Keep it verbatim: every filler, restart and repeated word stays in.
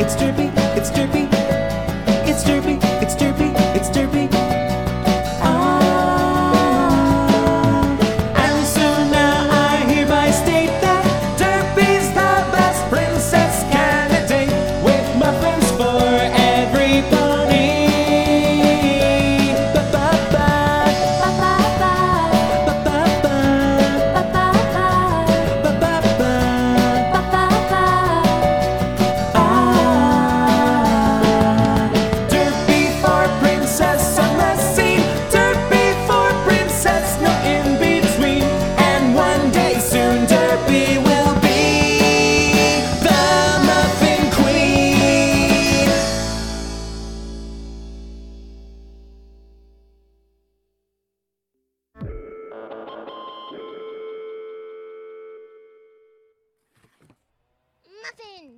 it's Derpy, it's Derpy, it's Derpy, it's Derpy, it's Derpy. Ah, and so now I hereby state that Derpy's the best princess candidate, with muffins for everybody. Ba-ba-ba, ba-ba-ba, ba-ba-ba, ba-ba-ba, ba-ba-ba. Ah, Derpy for princess on the scene, Derpy for princess, no in between. And one day soon, Derpy will be the Muffin Queen. Muffin!